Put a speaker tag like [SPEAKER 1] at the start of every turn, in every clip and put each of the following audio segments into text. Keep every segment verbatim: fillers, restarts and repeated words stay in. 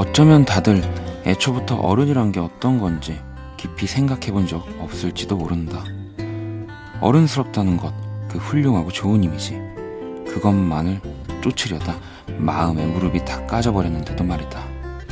[SPEAKER 1] 어쩌면 다들 애초부터 어른이란 게 어떤 건지 깊이 생각해 본 적 없을지도 모른다. 어른스럽다는 것, 그 훌륭하고 좋은 이미지, 그것만을 쫓으려다 마음의 무릎이 다 까져버렸는데도 말이다.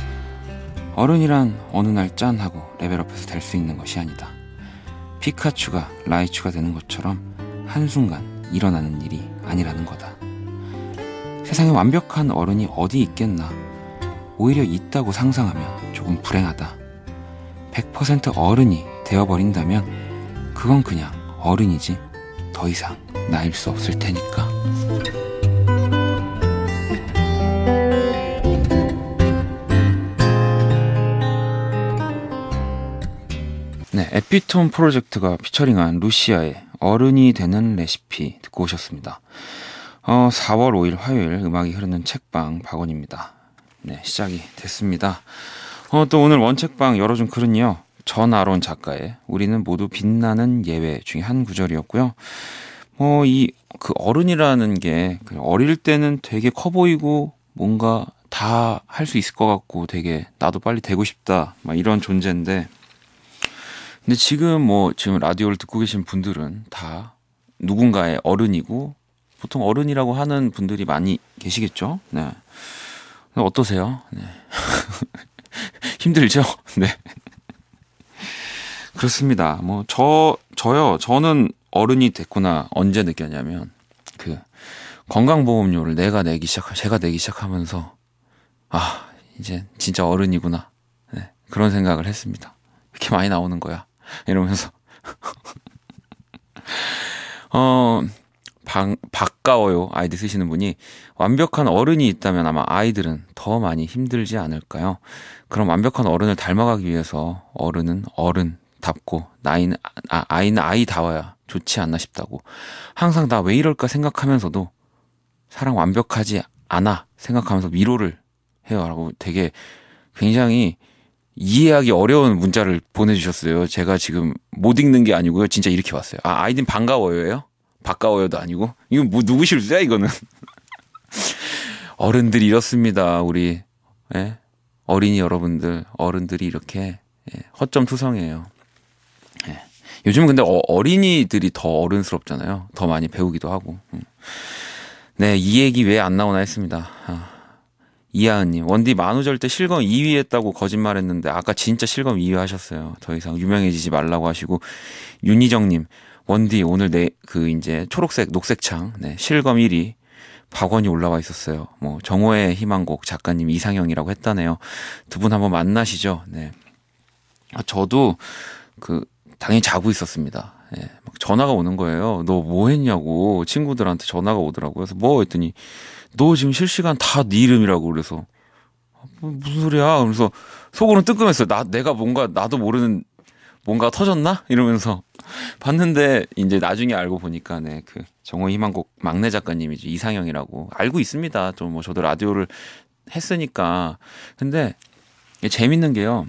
[SPEAKER 1] 어른이란 어느 날 짠 하고 레벨업해서 될 수 있는 것이 아니다. 피카츄가 라이츄가 되는 것처럼 한순간 일어나는 일이 아니라는 거다. 세상에 완벽한 어른이 어디 있겠나. 오히려 있다고 상상하면 조금 불행하다. 백 퍼센트 어른이 되어버린다면 그건 그냥 어른이지 더 이상 나일 수 없을 테니까. 네, 에피톤 프로젝트가 피처링한 루시아의 어른이 되는 레시피 듣고 오셨습니다. 어, 사월 오일 화요일 음악이 흐르는 책방 박원입니다. 네, 시작이 됐습니다. 어, 또 오늘 원책방 열어준 글은요, 전아론 작가의 우리는 모두 빛나는 예외 중에 한 구절이었고요. 뭐, 이, 그 어른이라는 게 어릴 때는 되게 커 보이고 뭔가 다 할 수 있을 것 같고 되게 나도 빨리 되고 싶다, 막 이런 존재인데, 근데 지금 뭐, 지금 라디오를 듣고 계신 분들은 다 누군가의 어른이고, 보통 어른이라고 하는 분들이 많이 계시겠죠? 네. 어떠세요? 네. 힘들죠? 네. 그렇습니다. 뭐, 저, 저요. 저는 어른이 됐구나. 언제 느꼈냐면, 그, 건강보험료를 내가 내기 시작, 제가 내기 시작하면서, 아, 이제 진짜 어른이구나. 네. 그런 생각을 했습니다. 이렇게 많이 나오는 거야. 이러면서. 어, 방, 바까워요. 아이디 쓰시는 분이 완벽한 어른이 있다면 아마 아이들은 더 많이 힘들지 않을까요? 그럼 완벽한 어른을 닮아가기 위해서 어른은 어른답고 나이는, 아, 아이는 아이다워야 좋지 않나 싶다고. 항상 나 왜 이럴까 생각하면서도 사랑 완벽하지 않아 생각하면서 위로를 해요. 라고 되게 굉장히 이해하기 어려운 문자를 보내주셨어요. 제가 지금 못 읽는 게 아니고요. 진짜 이렇게 왔어요. 아, 아이딘 반가워요예요? 바까워요도 아니고. 이거 뭐 누구 실수야 이거는. 어른들이 이렇습니다. 우리 예? 어린이 여러분들, 어른들이 이렇게 예, 허점투성이에요. 예. 요즘은 근데 어, 어린이들이 더 어른스럽잖아요. 더 많이 배우기도 하고. 음. 네, 이 얘기 왜 안 나오나 했습니다. 아, 이하은님, 원디 만우절 때 실검 이 위 했다고 거짓말했는데 아까 진짜 실검 이 위 하셨어요. 더 이상 유명해지지 말라고 하시고. 윤희정님, 원디 오늘 내 그 이제 초록색 녹색 창 네, 실검 일 위 박원이 올라와 있었어요. 뭐 정오의 희망곡 작가님 이상형이라고 했다네요. 두 분 한번 만나시죠. 네. 아, 저도 그 당연히 자고 있었습니다. 예, 막 전화가 오는 거예요. 너 뭐 했냐고 친구들한테 전화가 오더라고요. 그래서 뭐 했더니 너 지금 실시간 다 네 이름이라고. 그래서 뭐, 무슨 소리야? 그래서 속으로는 뜨끔했어요. 나 내가 뭔가 나도 모르는 뭔가 터졌나? 이러면서 봤는데 이제 나중에 알고 보니까 네, 그 정오 희망곡 막내 작가님이죠. 이상형이라고. 알고 있습니다. 좀 뭐 저도 라디오를 했으니까. 근데 재밌는 게요.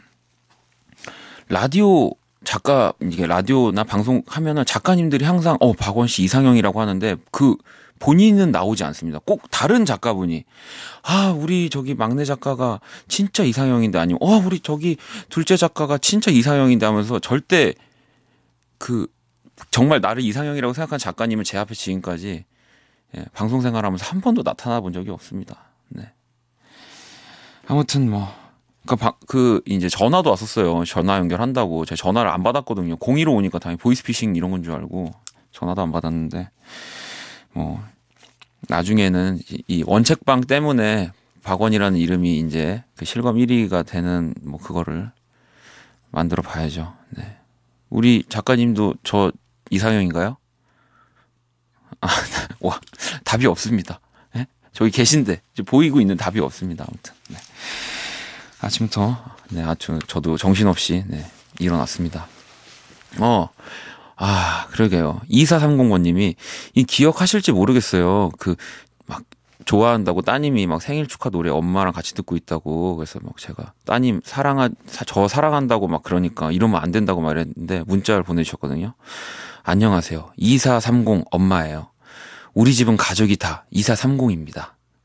[SPEAKER 1] 라디오 작가 이게 라디오나 방송 하면은 작가님들이 항상 어 박원 씨 이상형이라고 하는데 그 본인은 나오지 않습니다. 꼭 다른 작가분이 아 우리 저기 막내 작가가 진짜 이상형인데 아니면 어 우리 저기 둘째 작가가 진짜 이상형인데 하면서 절대 그 정말 나를 이상형이라고 생각한 작가님은 제 앞에 지금까지 예, 방송 생활하면서 한 번도 나타나 본 적이 없습니다. 네. 아무튼 뭐 그, 그 이제 전화도 왔었어요. 전화 연결한다고. 제가 전화를 안 받았거든요. 공이로 오니까 당연히 보이스피싱 이런 건 줄 알고 전화도 안 받았는데 뭐 나중에는 이 원책방 때문에 박원이라는 이름이 이제 그 실검 일 위가 되는 뭐 그거를 만들어 봐야죠. 네. 우리 작가님도 저 이상형인가요? 아, 와, 답이 없습니다. 네? 저기 계신데 보이고 있는 답이 없습니다. 아무튼 네. 아침부터 네, 아주 저도 정신없이 네, 일어났습니다. 어, 아, 그러게요. 이사삼공 번님이 이 기억하실지 모르겠어요. 그 막 좋아한다고 따님이 막 생일 축하 노래 엄마랑 같이 듣고 있다고. 그래서 막 제가 따님 사랑하 저 사랑한다고 막 그러니까 이러면 안 된다고 말했는데 문자를 보내주셨거든요. 안녕하세요. 이사삼공 엄마예요. 우리 집은 가족이 다 이사삼공입니다.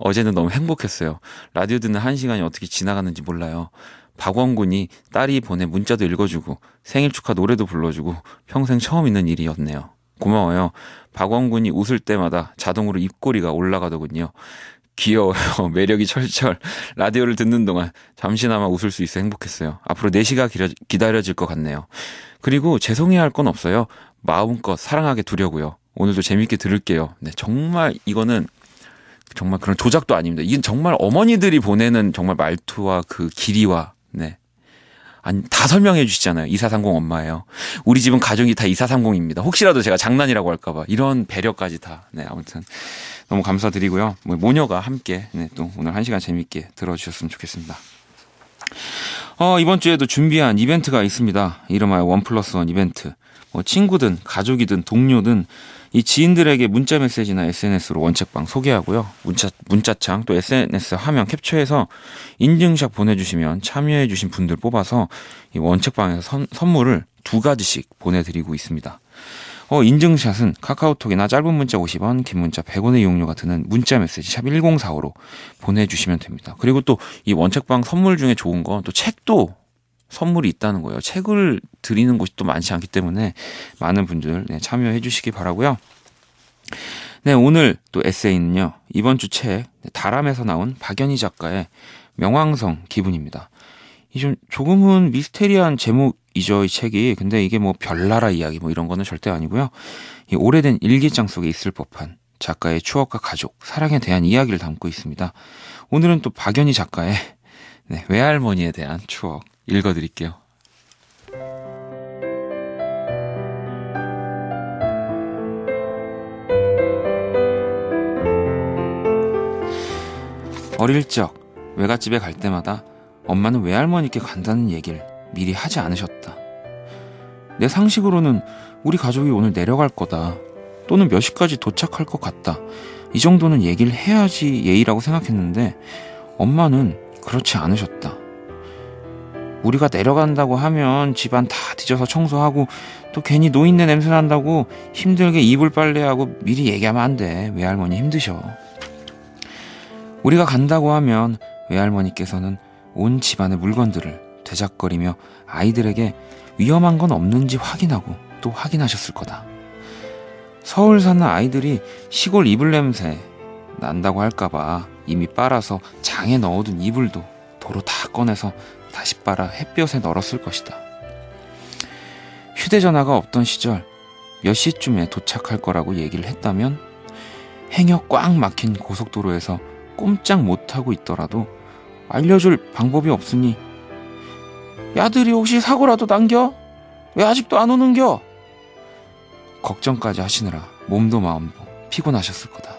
[SPEAKER 1] 어제는 너무 행복했어요. 라디오 듣는 한 시간이 어떻게 지나가는지 몰라요. 박원군이 딸이 보낸 문자도 읽어주고 생일 축하 노래도 불러주고 평생 처음 있는 일이었네요. 고마워요. 박원군이 웃을 때마다 자동으로 입꼬리가 올라가더군요. 귀여워요. 매력이 철철. 라디오를 듣는 동안 잠시나마 웃을 수 있어 행복했어요. 앞으로 네 시가 기다려질 것 같네요. 그리고 죄송해야 할 건 없어요. 마음껏 사랑하게 두려고요. 오늘도 재밌게 들을게요. 네, 정말 이거는 정말 그런 조작도 아닙니다. 이건 정말 어머니들이 보내는 정말 말투와 그 길이와 네. 아니, 다 설명해 주시잖아요. 이사삼공 엄마예요. 우리 집은 가족이 다 이사삼공입니다. 혹시라도 제가 장난이라고 할까봐. 이런 배려까지 다. 네, 아무튼 너무 감사드리고요. 뭐 모녀가 함께 네, 또 오늘 한 시간 재밌게 들어주셨으면 좋겠습니다. 어, 이번 주에도 준비한 이벤트가 있습니다. 이름하여 원 플러스 원 이벤트. 뭐 친구든 가족이든 동료든 이 지인들에게 문자 메시지나 에스엔에스로 원책방 소개하고요. 문자, 문자창 또 에스엔에스 화면 캡처해서 인증샷 보내주시면 참여해주신 분들 뽑아서 이 원책방에서 선, 선물을 두 가지씩 보내드리고 있습니다. 어, 인증샷은 카카오톡이나 짧은 문자 오십 원, 긴 문자 백 원의 이용료가 드는 문자 메시지 샵 일공사오로 보내주시면 됩니다. 그리고 또 이 원책방 선물 중에 좋은 건 또 책도 선물이 있다는 거예요. 책을 드리는 곳이 또 많지 않기 때문에 많은 분들 네, 참여해 주시기 바라고요. 네, 오늘 또 에세이는요. 이번 주 책 다람에서 나온 박연희 작가의 명왕성 기분입니다. 이 좀 조금은 미스테리한 제목이죠, 이 책이. 근데 이게 뭐 별나라 이야기 뭐 이런 거는 절대 아니고요. 이 오래된 일기장 속에 있을 법한 작가의 추억과 가족, 사랑에 대한 이야기를 담고 있습니다. 오늘은 또 박연희 작가의 네, 외할머니에 대한 추억 읽어드릴게요. 어릴 적 외갓집에 갈 때마다 엄마는 외할머니께 간다는 얘기를 미리 하지 않으셨다. 내 상식으로는 우리 가족이 오늘 내려갈 거다. 또는 몇 시까지 도착할 것 같다. 이 정도는 얘기를 해야지 예의라고 생각했는데 엄마는 그렇지 않으셨다. 우리가 내려간다고 하면 집안 다 뒤져서 청소하고 또 괜히 노인네 냄새 난다고 힘들게 이불 빨래하고 미리 얘기하면 안 돼. 외할머니 힘드셔. 우리가 간다고 하면 외할머니께서는 온 집안의 물건들을 되작거리며 아이들에게 위험한 건 없는지 확인하고 또 확인하셨을 거다. 서울 사는 아이들이 시골 이불 냄새 난다고 할까봐 이미 빨아서 장에 넣어둔 이불도 도로 다 꺼내서 다시 빨아 햇볕에 널었을 것이다. 휴대전화가 없던 시절 몇 시쯤에 도착할 거라고 얘기를 했다면 행여 꽉 막힌 고속도로에서 꼼짝 못하고 있더라도 알려줄 방법이 없으니 야들이 혹시 사고라도 난겨? 왜 아직도 안 오는겨? 걱정까지 하시느라 몸도 마음도 피곤하셨을 거다.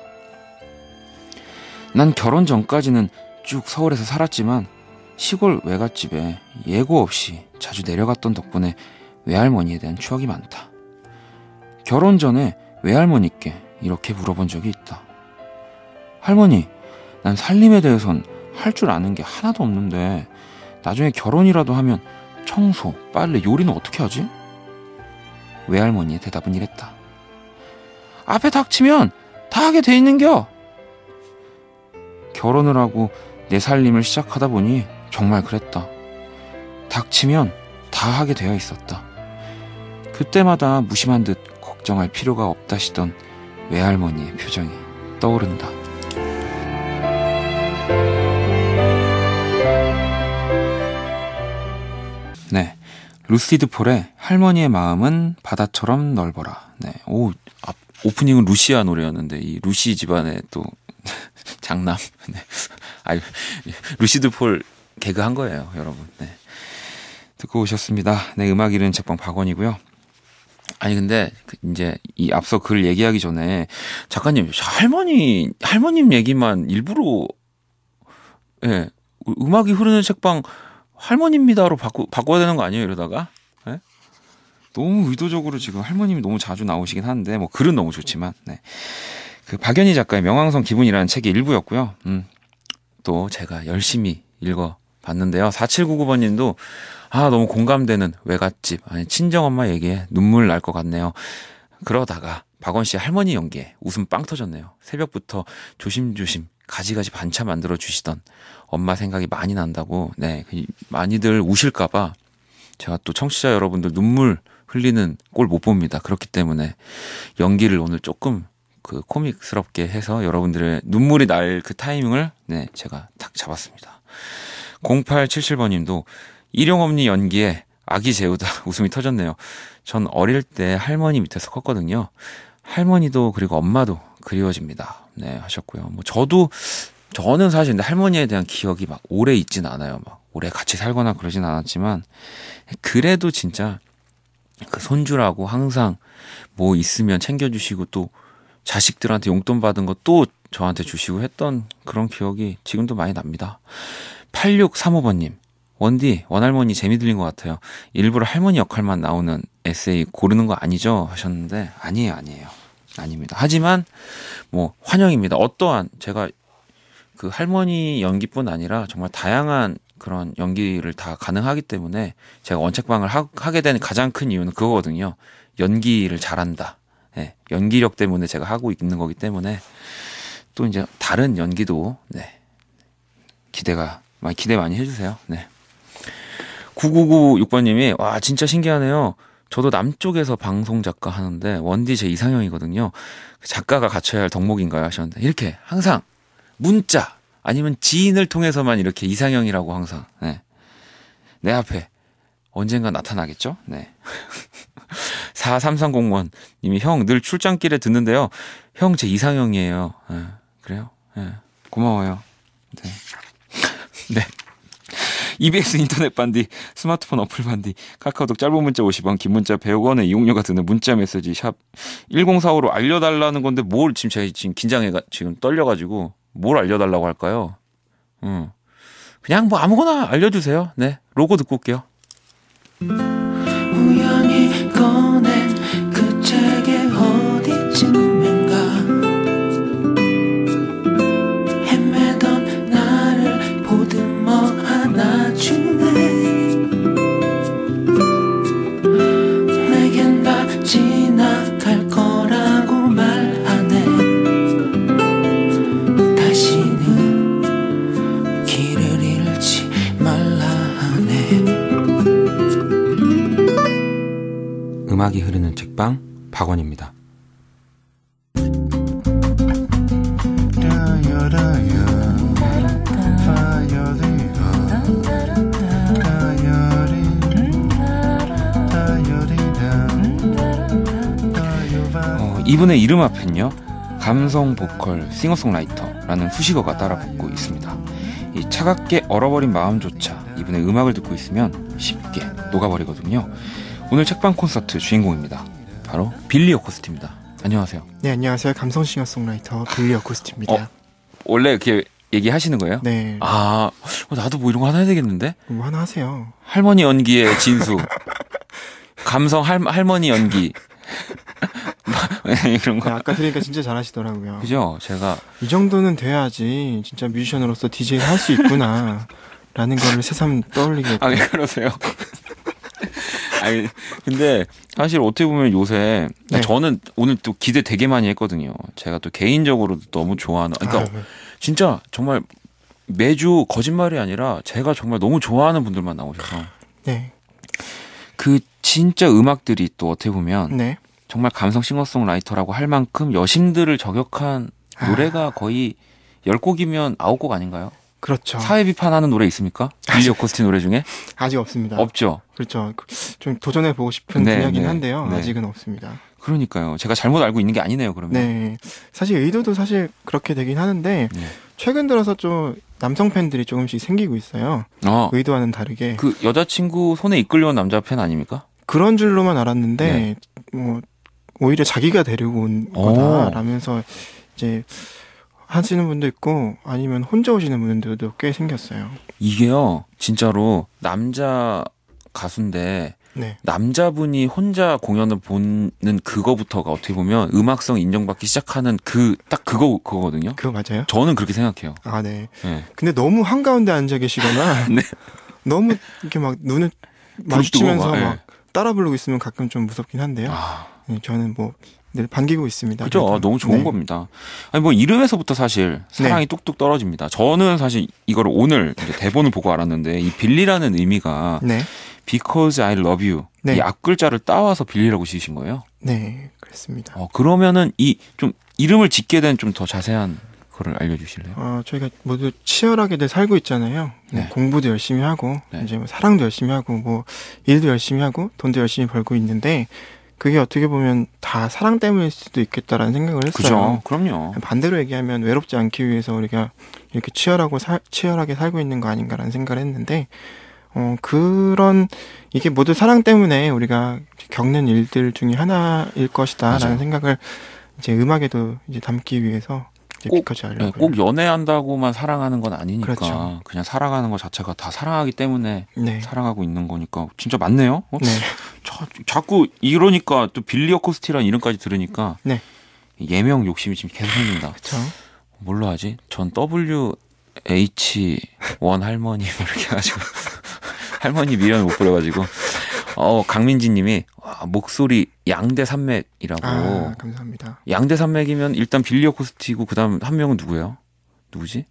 [SPEAKER 1] 난 결혼 전까지는 쭉 서울에서 살았지만 시골 외갓집에 예고 없이 자주 내려갔던 덕분에 외할머니에 대한 추억이 많다. 결혼 전에 외할머니께 이렇게 물어본 적이 있다. 할머니, 난 살림에 대해선 할 줄 아는 게 하나도 없는데 나중에 결혼이라도 하면 청소, 빨래, 요리는 어떻게 하지? 외할머니의 대답은 이랬다. 앞에 닥치면 다 하게 돼 있는겨. 결혼을 하고 내 살림을 시작하다 보니 정말 그랬다. 닥치면 다 하게 되어 있었다. 그때마다 무심한 듯 걱정할 필요가 없다시던 외할머니의 표정이 떠오른다. 네, 루시드 폴의 할머니의 마음은 바다처럼 넓어라. 네, 오, 아, 오프닝은 루시아 노래였는데 이 루시 집안의 또 장남. 네, 아, 루시드 폴 개그 한 거예요, 여러분. 네, 듣고 오셨습니다. 네, 음악 이르는 책방 박원이고요. 아니 근데 이제 이 앞서 글 얘기하기 전에 작가님 할머니 할머님 얘기만 일부러 예 음악이 흐르는 책방 할머니입니다로 바꾸 바꿔야 되는 거 아니에요 이러다가 예? 너무 의도적으로 지금 할머님이 너무 자주 나오시긴 한데 뭐 글은 너무 좋지만 네. 그 박연희 작가의 명왕성 기분이라는 책이 일부였고요. 음, 또 제가 열심히 읽어봤는데요. 사칠구구 번님도 아 너무 공감되는 외갓집 아니 친정엄마 얘기에 눈물 날 것 같네요. 그러다가 박원 씨 할머니 연기에 웃음 빵 터졌네요. 새벽부터 조심조심 가지가지 반찬 만들어 주시던 엄마 생각이 많이 난다고 네 많이들 우실까봐 제가 또 청취자 여러분들 눈물 흘리는 꼴 못 봅니다. 그렇기 때문에 연기를 오늘 조금 그 코믹스럽게 해서 여러분들의 눈물이 날 그 타이밍을 네 제가 딱 잡았습니다. 공팔칠칠 번님도 일용엄니 연기에 아기 재우다 웃음이 터졌네요. 전 어릴 때 할머니 밑에서 컸거든요. 할머니도 그리고 엄마도 그리워집니다. 네 하셨고요. 뭐 저도 저는 사실 근데 할머니에 대한 기억이 막 오래 있진 않아요. 막 오래 같이 살거나 그러진 않았지만 그래도 진짜 그 손주라고 항상 뭐 있으면 챙겨주시고 또 자식들한테 용돈 받은 거 또 저한테 주시고 했던 그런 기억이 지금도 많이 납니다. 팔육삼오 번님 원디 원할머니 재미 들린 것 같아요. 일부러 할머니 역할만 나오는 에세이 고르는 거 아니죠? 하셨는데 아니에요 아니에요 아닙니다. 하지만 뭐 환영입니다. 어떠한 제가 그 할머니 연기뿐 아니라 정말 다양한 그런 연기를 다 가능하기 때문에 제가 원책방을 하, 하게 된 가장 큰 이유는 그거거든요. 연기를 잘한다. 네, 연기력 때문에 제가 하고 있는 거기 때문에 또 이제 다른 연기도 네, 기대가 많이 기대 많이 해주세요. 네. 구구구육 번님이 와 진짜 신기하네요. 저도 남쪽에서 방송 작가 하는데 원디 제 이상형이거든요. 작가가 갖춰야 할 덕목인가요? 하셨는데 이렇게 항상 문자 아니면 지인을 통해서만 이렇게 이상형이라고 항상 네. 내 앞에 언젠가 나타나겠죠? 네. 사삼삼공원 님이 형 늘 출장길에 듣는데요. 형 제 이상형이에요. 네. 그래요? 네. 고마워요. 네. 네. 이비에스 인터넷 반디, 스마트폰 어플 반디, 카카오톡 짧은 문자 오십 원, 긴 문자 백 원의 이용료가 드는 문자 메시지 샵 일공사오로 알려달라는 건데 뭘 지금 제가 지금 긴장해가 지금 떨려가지고 뭘 알려달라고 할까요? 음. 그냥 뭐 아무거나 알려주세요. 네. 로고 듣고 올게요. 우연히 꺼낸 그 책의 어디쯤인가 헤매던 나를 보듬어 안아주네 내겐 다 지나갈 거라고 말하네 다시는 길을 잃지 말라 하네. 음악이 흐르는 책방 박원입니다. 어, 이분의 이름 앞엔요 감성 보컬 싱어송라이터라는 후식어가 따라붙고 있습니다. 이 차갑게 얼어버린 마음조차 이분의 음악을 듣고 있으면 쉽게 녹아버리거든요. 오늘 책방 콘서트 주인공입니다. 바로 빌리 어코스티입니다. 안녕하세요.
[SPEAKER 2] 네, 안녕하세요. 감성 싱어송라이터 빌리 어코스티입니다.
[SPEAKER 1] 어, 원래 이렇게 얘기하시는 거예요?
[SPEAKER 2] 네.
[SPEAKER 1] 아, 나도 뭐 이런 거 하나 해야 되겠는데?
[SPEAKER 2] 뭐 하나 하세요.
[SPEAKER 1] 할머니 연기의 진수. 감성 할, 할머니 연기. 이런 거.
[SPEAKER 2] 네, 아까 들으니까 진짜 잘하시더라고요.
[SPEAKER 1] 그죠? 제가.
[SPEAKER 2] 이 정도는 돼야지 진짜 뮤지션으로서 디제이를 할 수 있구나. 라는 거를 새삼 떠올리게.
[SPEAKER 1] 아, 왜 그러세요? 아니, 근데 사실 어떻게 보면 요새 네. 저는 오늘 또 기대 되게 많이 했거든요. 제가 또 개인적으로도 너무 좋아하는, 그러니까 아유. 진짜 정말 매주 거짓말이 아니라 제가 정말 너무 좋아하는 분들만 나오셔서 네. 그 진짜 음악들이 또 어떻게 보면 네. 정말 감성 싱어송라이터라고 할 만큼 여심들을 저격한 아. 노래가 거의 열 곡이면 아홉 곡 아닌가요?
[SPEAKER 2] 그렇죠.
[SPEAKER 1] 사회 비판하는 노래 있습니까? 빌리 어코스티 노래 중에?
[SPEAKER 2] 아직 없습니다.
[SPEAKER 1] 없죠.
[SPEAKER 2] 그렇죠. 좀 도전해보고 싶은 네, 분야긴 네, 한데요. 네. 아직은 없습니다.
[SPEAKER 1] 그러니까요. 제가 잘못 알고 있는 게 아니네요, 그러면.
[SPEAKER 2] 네. 사실 의도도 사실 그렇게 되긴 하는데, 네. 최근 들어서 좀 남성 팬들이 조금씩 생기고 있어요. 어. 의도와는 다르게.
[SPEAKER 1] 그 여자친구 손에 이끌려온 남자 팬 아닙니까?
[SPEAKER 2] 그런 줄로만 알았는데, 네. 뭐, 오히려 자기가 데리고 온 거다라면서 이제, 하시는 분도 있고 아니면 혼자 오시는 분들도 꽤 생겼어요.
[SPEAKER 1] 이게요 진짜로 남자 가수인데 네. 남자분이 혼자 공연을 보는 그거부터가 어떻게 보면 음악성 인정받기 시작하는 그 딱 그거 그거거든요.
[SPEAKER 2] 그거 맞아요?
[SPEAKER 1] 저는 그렇게 생각해요.
[SPEAKER 2] 아 네. 네. 근데 너무 한가운데 앉아 계시거나 네. 너무 이렇게 막 눈을 마주치면서 막 네. 따라 부르고 있으면 가끔 좀 무섭긴 한데요. 아. 네, 저는 뭐 늘 반기고 있습니다.
[SPEAKER 1] 그죠.
[SPEAKER 2] 그래도.
[SPEAKER 1] 너무 좋은
[SPEAKER 2] 네.
[SPEAKER 1] 겁니다. 아니 뭐 이름에서부터 사실 사랑이
[SPEAKER 2] 네.
[SPEAKER 1] 뚝뚝 떨어집니다. 저는 사실 이거를 오늘 이제 대본을 보고 알았는데 이 빌리라는 의미가
[SPEAKER 2] 네.
[SPEAKER 1] Because I love you
[SPEAKER 2] 네.
[SPEAKER 1] 이 앞글자를 따와서 빌리라고 지으신 거예요?
[SPEAKER 2] 네, 그렇습니다.
[SPEAKER 1] 어, 그러면은 이 좀 이름을 짓게 된 좀 더 자세한 거를 알려주실래요?
[SPEAKER 2] 어, 저희가 모두 치열하게들 살고 있잖아요.
[SPEAKER 1] 네.
[SPEAKER 2] 공부도 열심히 하고
[SPEAKER 1] 네.
[SPEAKER 2] 이제 뭐 사랑도 열심히 하고 뭐 일도 열심히 하고 돈도 열심히 벌고 있는데 그게 어떻게 보면 다 사랑 때문일 수도 있겠다라는 생각을 했어요.
[SPEAKER 1] 그죠. 그럼요.
[SPEAKER 2] 반대로 얘기하면 외롭지 않기 위해서 우리가 이렇게 치열하고 살, 치열하게 살고 있는 거 아닌가라는 생각을 했는데 어, 그런 이게 모두 사랑 때문에 우리가 겪는 일들 중에 하나일 것이다라는
[SPEAKER 1] 맞아요.
[SPEAKER 2] 생각을 이제 음악에도 이제 담기 위해서 이제
[SPEAKER 1] 꼭,
[SPEAKER 2] 비커지
[SPEAKER 1] 네,
[SPEAKER 2] 하려고요.
[SPEAKER 1] 꼭 연애한다고만 사랑하는 건 아니니까
[SPEAKER 2] 그렇죠.
[SPEAKER 1] 그냥 사랑하는 것 자체가 다 사랑하기 때문에
[SPEAKER 2] 네.
[SPEAKER 1] 사랑하고 있는 거니까 진짜 맞네요. 어?
[SPEAKER 2] 네.
[SPEAKER 1] 자, 자꾸 이러니까 또 빌리 어코스티라는 이름까지 들으니까
[SPEAKER 2] 네.
[SPEAKER 1] 예명 욕심이 지금 계속 생긴다.
[SPEAKER 2] 그렇죠.
[SPEAKER 1] 뭘로 하지? 전 더블유 에이치 원 할머니 이렇게 해가지고 할머니 미련을 못 부려가지고 어 강민지님이 와, 목소리 양대 산맥이라고.
[SPEAKER 2] 아, 감사합니다.
[SPEAKER 1] 양대 산맥이면 일단 빌리 어코스티고 그다음 한 명은 누구예요? 누구지?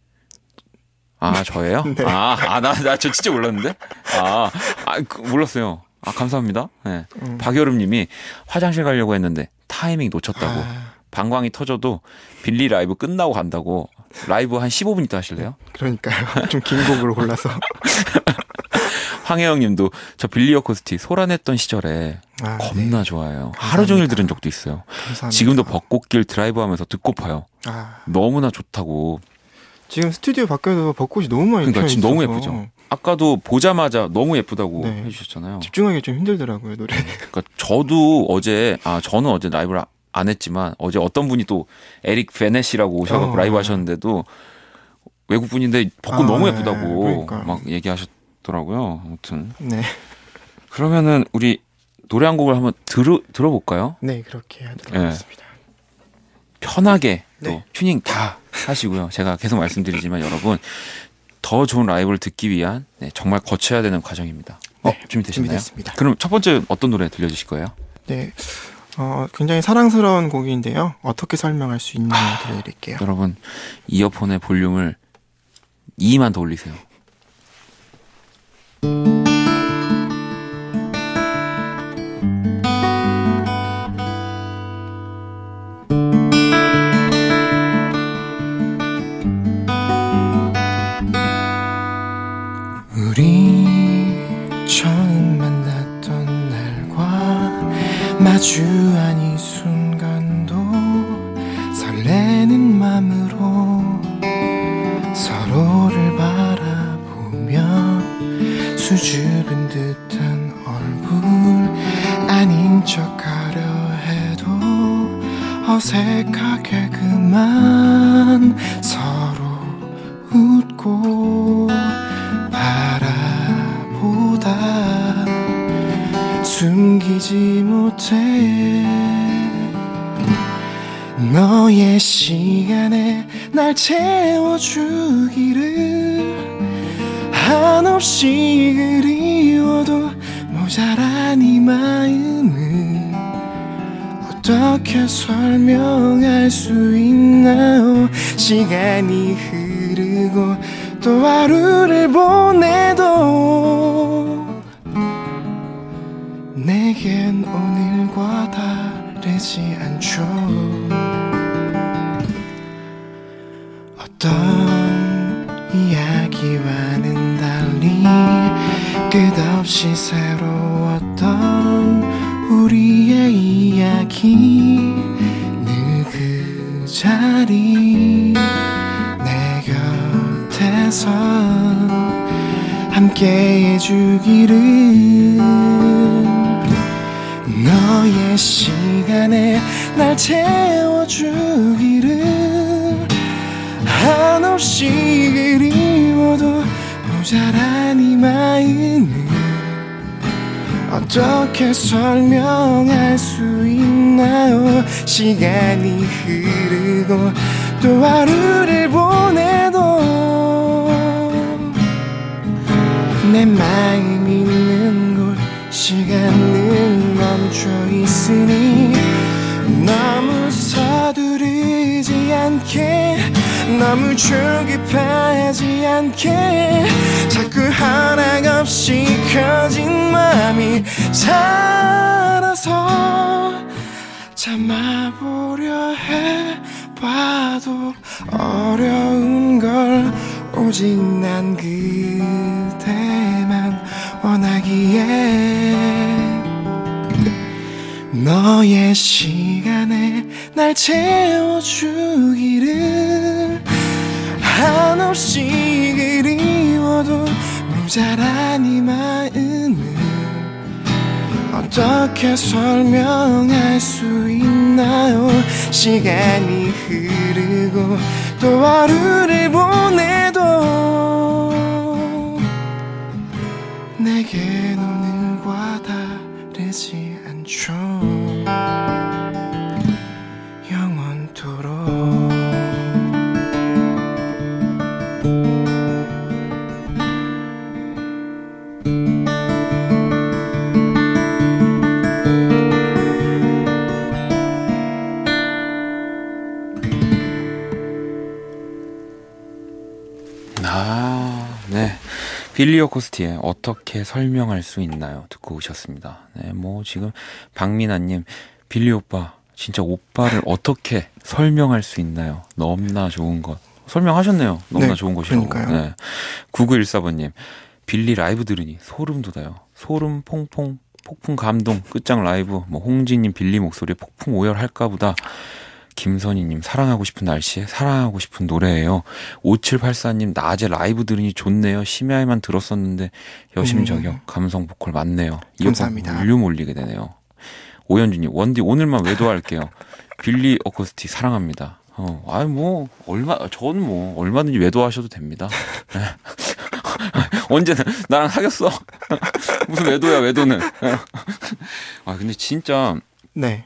[SPEAKER 1] 아 저예요?
[SPEAKER 2] 네.
[SPEAKER 1] 아아나 나 저 진짜 몰랐는데. 아, 아 그, 몰랐어요. 아 감사합니다. 네.
[SPEAKER 2] 음.
[SPEAKER 1] 박여름님이 화장실 가려고 했는데 타이밍 놓쳤다고.
[SPEAKER 2] 아,
[SPEAKER 1] 방광이 터져도 빌리 라이브 끝나고 간다고. 라이브 한 십오 분 있다 하실래요?
[SPEAKER 2] 그러니까요. 좀 긴 곡으로 골라서.
[SPEAKER 1] 황혜영 님도 저 빌리 어코스틱 소란했던 시절에
[SPEAKER 2] 아,
[SPEAKER 1] 겁나
[SPEAKER 2] 네.
[SPEAKER 1] 좋아해요.
[SPEAKER 2] 감사합니다.
[SPEAKER 1] 하루 종일 들은 적도 있어요.
[SPEAKER 2] 감사합니다.
[SPEAKER 1] 지금도 벚꽃길 드라이브 하면서 듣고파요.
[SPEAKER 2] 아,
[SPEAKER 1] 너무나 좋다고.
[SPEAKER 2] 지금 스튜디오 밖에서 벚꽃이 너무 많이
[SPEAKER 1] 그러니까
[SPEAKER 2] 피어
[SPEAKER 1] 지금 너무
[SPEAKER 2] 있어서
[SPEAKER 1] 예쁘죠. 아까도 보자마자 너무 예쁘다고
[SPEAKER 2] 네.
[SPEAKER 1] 해주셨잖아요.
[SPEAKER 2] 집중하기 좀 힘들더라고요, 노래.
[SPEAKER 1] 그러니까 저도 어제 아 저는 어제 라이브를 안 했지만 어제 어떤 분이 또 에릭 베넷이라고 오셔서
[SPEAKER 2] 어.
[SPEAKER 1] 라이브 하셨는데도 외국 분인데 벚꽃
[SPEAKER 2] 아,
[SPEAKER 1] 너무
[SPEAKER 2] 네.
[SPEAKER 1] 예쁘다고
[SPEAKER 2] 그러니까요.
[SPEAKER 1] 막 얘기하셨더라고요. 아무튼
[SPEAKER 2] 네.
[SPEAKER 1] 그러면은 우리 노래 한 곡을 한번 들어 들어볼까요?
[SPEAKER 2] 네, 그렇게 하도록
[SPEAKER 1] 네.
[SPEAKER 2] 하겠습니다.
[SPEAKER 1] 편하게 또
[SPEAKER 2] 네.
[SPEAKER 1] 튜닝 다 하시고요. 제가 계속 말씀드리지만 여러분 더 좋은 라이브를 듣기 위한 네, 정말 거쳐야 되는 과정입니다. 어,
[SPEAKER 2] 네,
[SPEAKER 1] 준비되셨나요?
[SPEAKER 2] 준비됐습니다.
[SPEAKER 1] 그럼 첫 번째 어떤 노래 들려주실 거예요?
[SPEAKER 2] 네. 어, 굉장히 사랑스러운 곡인데요. 어떻게 설명할 수 있나 들려드릴게요.
[SPEAKER 1] 여러분 이어폰의 볼륨을 이만 더 올리세요.
[SPEAKER 2] 우리 처음 만났던 날과 마주한 이 순간도 설레는 맘으로 서로를 바라보며 수줍은 듯한 얼굴 아닌 척하려 해도 어색하게 그만 서로 웃고 바라보다 숨기지 못해 너의 시간에 날 채워주기를 한없이 그리워도 모자란 이 마음을 어떻게 설명할 수 있나요? 시간이 흐르고 또 하루를 보내도 내겐 오늘과 다르지 않죠. 어떤 이야기와는 달리 끝없이 새로웠던 우리의 이야기 늘 그 자리 내 곁에서 함께 해주기를 너의 시간에 날 채워주기를 한없이 그리워도 모자란 이 마음을 어떻게 설명할 수 있나요? 시간이 흐르고 또 하루를 보내도 내 마음 있는 곳 시간은 멈춰 있으니 않게 너무 조급하지 않게 자꾸 하나없이 커진 맘이 자라서 참아보려 해봐도 어려운 걸 오직 난 그대만 원하기에 너의 시간에 날 채워주기를 한없이 그리워도 모자란 이 마음을 어떻게 설명할 수 있나요? 시간이 흐르고 또 하루를 보내도 내겐 오늘과 다르지 않죠. 영원토록
[SPEAKER 1] 아, 네. 빌리 오코스티의 어떻게 설명할 수 있나요? 듣고 오셨습니다. 네, 뭐 지금 박민아님, 빌리 오빠 진짜 오빠를 어떻게 설명할 수 있나요? 너무나 좋은 것. 설명하셨네요. 너무나
[SPEAKER 2] 네,
[SPEAKER 1] 좋은 것이라고.
[SPEAKER 2] 그러니까요.
[SPEAKER 1] 네. 구구일사 번님, 빌리 라이브 들으니 소름 돋아요. 소름 퐁퐁 폭풍 감동 끝장 라이브. 뭐 홍지님 빌리 목소리에 폭풍 오열할까 보다. 김선희님 사랑하고 싶은 날씨에 사랑하고 싶은 노래예요. 오칠팔사님 낮에 라이브 들으니 좋네요. 심야에만 들었었는데 여심저격 음. 감성 보컬 맞네요.
[SPEAKER 2] 감사합니다.
[SPEAKER 1] 볼륨 올리게 되네요. 오현주님 원디 오늘만 외도할게요. 빌리 어코스티 사랑합니다. 어, 아이 뭐 얼마 전 뭐 얼마든지 외도하셔도 됩니다. 언제는 나랑 사귀었어. 무슨 외도야 외도는. 아 근데 진짜
[SPEAKER 2] 네.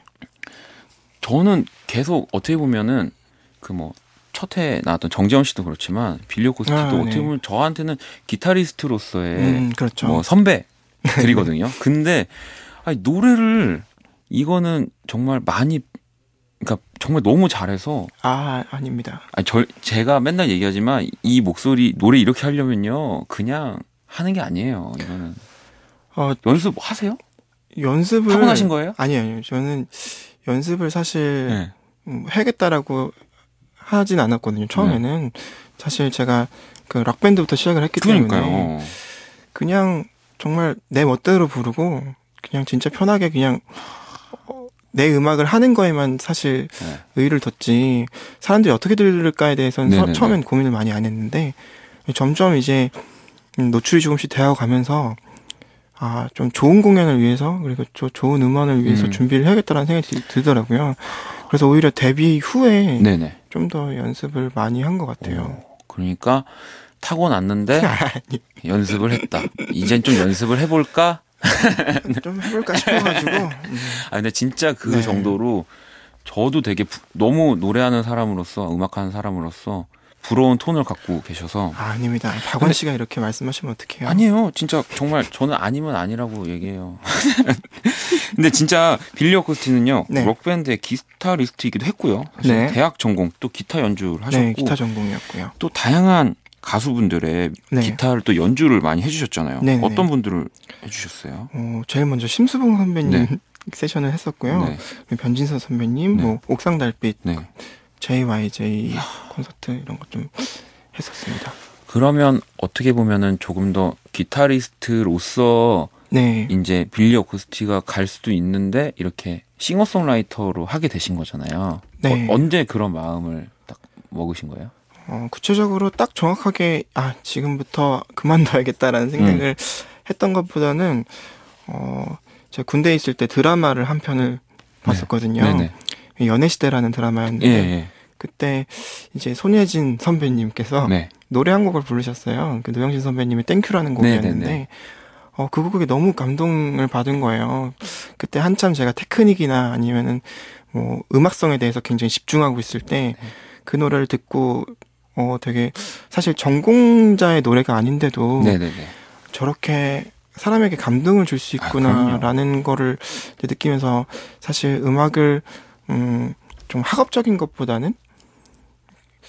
[SPEAKER 1] 저는 계속 어떻게 보면은 그 뭐 첫 해 나왔던 정재원 씨도 그렇지만 빌리 오코스티도
[SPEAKER 2] 아, 네.
[SPEAKER 1] 어떻게 보면 저한테는 기타리스트로서의
[SPEAKER 2] 음, 그렇죠.
[SPEAKER 1] 뭐 선배들이거든요. 근데 아니, 노래를 이거는 정말 많이 그러니까 정말 너무 잘해서
[SPEAKER 2] 아 아닙니다.
[SPEAKER 1] 아니 저 제가 맨날 얘기하지만 이 목소리 노래 이렇게 하려면요 그냥 하는 게 아니에요. 이거는
[SPEAKER 2] 어,
[SPEAKER 1] 연습 하세요?
[SPEAKER 2] 연습을
[SPEAKER 1] 타고나신 거예요?
[SPEAKER 2] 아니요, 아니요. 저는 연습을 사실
[SPEAKER 1] 네.
[SPEAKER 2] 음, 해야겠다라고 하진 않았거든요. 처음에는 네. 사실 제가 그 락밴드부터 시작을 했기
[SPEAKER 1] 그러니까요.
[SPEAKER 2] 때문에 그냥 정말 내 멋대로 부르고 그냥 진짜 편하게 그냥 어, 내 음악을 하는 거에만 사실 네. 의의를 뒀지 사람들이 어떻게 들을까에 대해서는 서, 처음엔 고민을 많이 안 했는데 점점 이제 노출이 조금씩 되어 가면서 아, 좀 좋은 공연을 위해서 그리고 조, 좋은 음원을 위해서 음. 준비를 해야겠다는 생각이 들더라고요. 그래서 오히려 데뷔 후에 좀 더 연습을 많이 한 것 같아요.
[SPEAKER 1] 오, 그러니까 타고났는데 연습을 했다. 이젠 좀 연습을 해볼까?
[SPEAKER 2] 좀 해볼까 싶어가지고.
[SPEAKER 1] 아 근데 진짜 그 네. 정도로 저도 되게 부, 너무 노래하는 사람으로서 음악하는 사람으로서 부러운 톤을 갖고 계셔서.
[SPEAKER 2] 아, 아닙니다. 박원 씨가 이렇게 말씀하시면 어떡해요?
[SPEAKER 1] 아니에요. 진짜 정말 저는 아니면 아니라고 얘기해요. 근데 진짜 빌리 오코스티는요. 네. 록밴드의 기타리스트이기도 했고요. 네. 대학 전공 또 기타 연주를 하셨고.
[SPEAKER 2] 네, 기타 전공이었고요.
[SPEAKER 1] 또 다양한 가수분들의 네. 기타를 또 연주를 많이 해주셨잖아요. 네네. 어떤 분들을 해주셨어요?
[SPEAKER 2] 어, 제일 먼저 심수봉 선배님 네. 세션을 했었고요. 네. 변진서 선배님, 네. 뭐 옥상달빛. 네. 제이와이제이 이야. 콘서트 이런 것 좀 했었습니다.
[SPEAKER 1] 그러면 어떻게 보면은 조금 더 기타리스트로서 네. 이제 빌리 오코스티가 갈 수도 있는데 이렇게 싱어송라이터로 하게 되신 거잖아요. 네. 어, 언제 그런 마음을 딱 먹으신 거예요?
[SPEAKER 2] 어, 구체적으로 딱 정확하게 아 지금부터 그만둬야겠다라는 생각을 음. 했던 것보다는 어, 제가 군대에 있을 때 드라마를 한 편을 봤었거든요. 네. 연애시대라는 드라마였는데 예, 예. 그때 이제 손예진 선배님께서 네. 노래 한 곡을 부르셨어요. 그 노영진 선배님의 땡큐라는 곡이었는데 네, 네, 네. 어, 그 곡에 너무 감동을 받은 거예요. 그때 한참 제가 테크닉이나 아니면은 뭐 음악성에 대해서 굉장히 집중하고 있을 때 그 노래를 듣고 어 되게 사실 전공자의 노래가 아닌데도 네, 네, 네. 저렇게 사람에게 감동을 줄 수 있구나라는 아, 거를 느끼면서 사실 음악을 음, 좀 학업적인 것보다는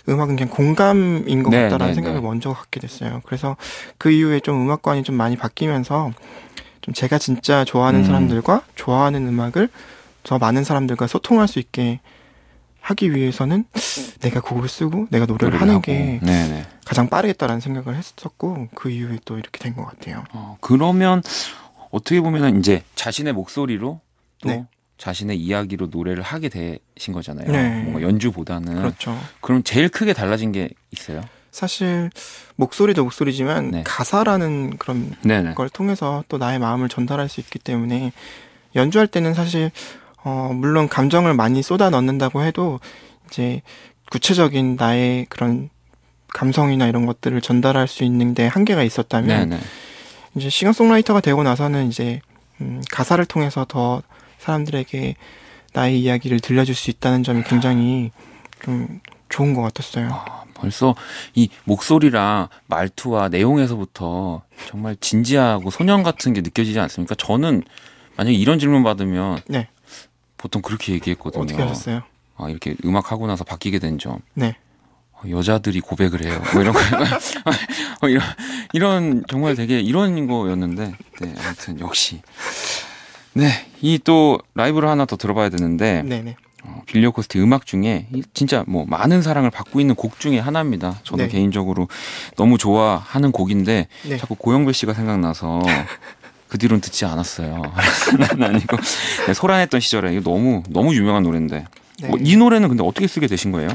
[SPEAKER 2] 음악은 그냥 공감인 것
[SPEAKER 1] 네,
[SPEAKER 2] 같다라는
[SPEAKER 1] 네,
[SPEAKER 2] 생각을
[SPEAKER 1] 네.
[SPEAKER 2] 먼저 갖게 됐어요. 그래서 그 이후에 좀 음악관이 좀 많이 바뀌면서 좀 제가 진짜 좋아하는
[SPEAKER 1] 음.
[SPEAKER 2] 사람들과 좋아하는 음악을 더 많은 사람들과 소통할 수 있게 하기 위해서는 내가 곡을 쓰고 내가 노래를,
[SPEAKER 1] 노래를
[SPEAKER 2] 하는
[SPEAKER 1] 하고.
[SPEAKER 2] 게
[SPEAKER 1] 네네.
[SPEAKER 2] 가장 빠르겠다라는 생각을 했었고 그 이후에 또 이렇게 된 것 같아요.
[SPEAKER 1] 어, 그러면 어떻게 보면은 이제 자신의 목소리로 또
[SPEAKER 2] 네.
[SPEAKER 1] 자신의 이야기로 노래를 하게 되신 거잖아요.
[SPEAKER 2] 네.
[SPEAKER 1] 뭔가 연주보다는.
[SPEAKER 2] 그렇죠.
[SPEAKER 1] 그럼 제일 크게 달라진 게 있어요?
[SPEAKER 2] 사실 목소리도 목소리지만
[SPEAKER 1] 네.
[SPEAKER 2] 가사라는 그런
[SPEAKER 1] 네네.
[SPEAKER 2] 걸 통해서 또 나의 마음을 전달할 수 있기 때문에 연주할 때는 사실 어 물론 감정을 많이 쏟아 넣는다고 해도 이제 구체적인 나의 그런 감성이나 이런 것들을 전달할 수 있는데 한계가 있었다면
[SPEAKER 1] 네네.
[SPEAKER 2] 이제 싱어송라이터가 되고 나서는 이제 음 가사를 통해서 더 사람들에게 나의 이야기를 들려줄 수 있다는 점이 굉장히 좀 좋은 것 같았어요.
[SPEAKER 1] 아, 벌써 이 목소리랑 말투와 내용에서부터 정말 진지하고 소년 같은 게 느껴지지 않습니까? 저는 만약에 이런 질문 받으면
[SPEAKER 2] 네.
[SPEAKER 1] 보통 그렇게 얘기했거든요.
[SPEAKER 2] 어떻게 하셨어요?
[SPEAKER 1] 아, 이렇게 음악 하고 나서 바뀌게 된 점.
[SPEAKER 2] 네.
[SPEAKER 1] 어, 여자들이 고백을 해요. 뭐 이런 거. 어, 이런, 이런, 정말 되게 이런 거였는데. 네, 아무튼 역시. 네, 이 또 라이브를 하나 더 들어봐야 되는데.
[SPEAKER 2] 네네.
[SPEAKER 1] 어, 빌리 오커스티 음악 중에 이 진짜 뭐 많은 사랑을 받고 있는 곡 중에 하나입니다. 저도
[SPEAKER 2] 네.
[SPEAKER 1] 개인적으로 너무 좋아하는 곡인데
[SPEAKER 2] 네.
[SPEAKER 1] 자꾸 고영배 씨가 생각나서 그 뒤로는 듣지 않았어요. 난 아니고 네, 소란했던 시절에 이거 너무 너무 유명한 노래인데
[SPEAKER 2] 네.
[SPEAKER 1] 뭐, 이 노래는 근데 어떻게 쓰게 되신 거예요?